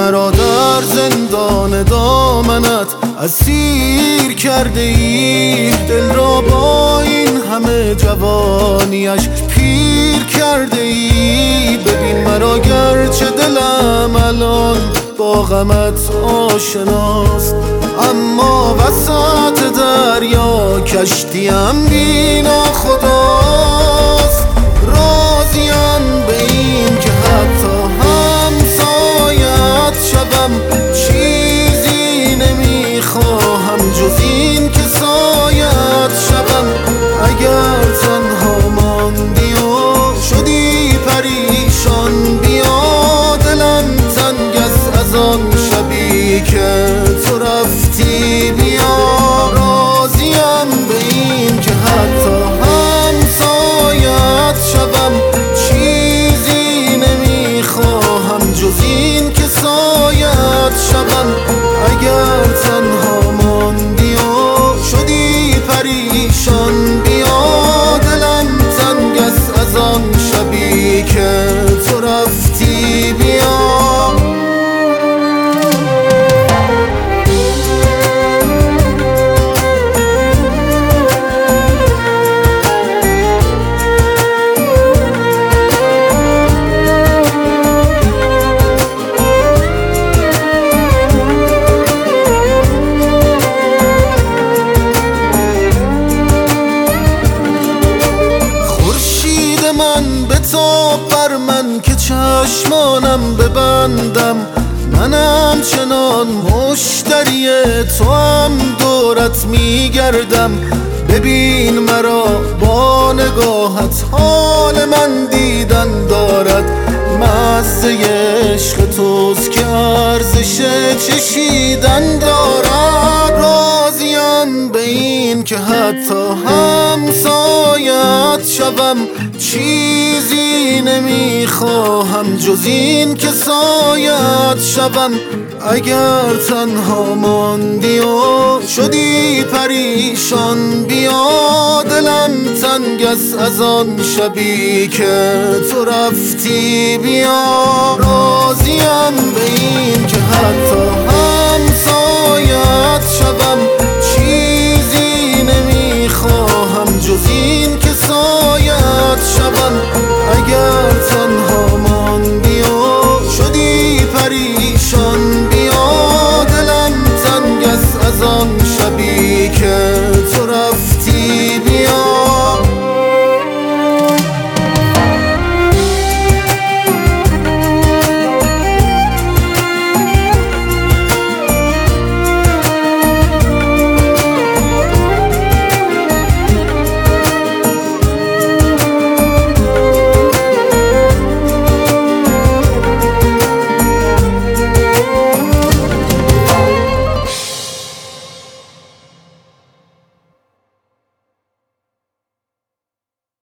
مرا در زندان دامنت اسیر کرده ای. دل را با این همه جوانیش پیر کرده ای. ببین مرا گرچه دلم الان با غمت آشناست، اما وسط دریا کشتیم بی ناخداست. راضیم به این که حتی همسایت شوم، چیزی نمیخواهم جز این که سایت شوم. اگر تنها ماندی و شدی پریشان، بیا دلم تنگ است از آن شبی که تو رفتی. بیا راضیم به این که حتی همسایت شوم، چیزی نمیخواهم جز این که سایت شوم. اگر تنها ماندی و شدی پریشان، بیا دلم تنگ است از آن شبی که تو رفتی. بیا بتاب بر من که چشمانم ببندم. منم چنان مشتری تو هم دورت میگردم. ببین مرا با نگاهت حال من دیدن دارد. مزه عشق توست که ارزش چشیدن دارد. راضیم به این که حتی همسایت شوم، چیزی نمیخواهم جز این که سایت شوم. اگر تنها ماندی و شدی پریشان، بیا دلم تنگ است از آن شبی که تو رفتی. بیا راضیم به این که حتی همسایت شوم، چیزی نمیخواهم جز این که سایت شوم. اگر تنها ماندی و شدی پریشان،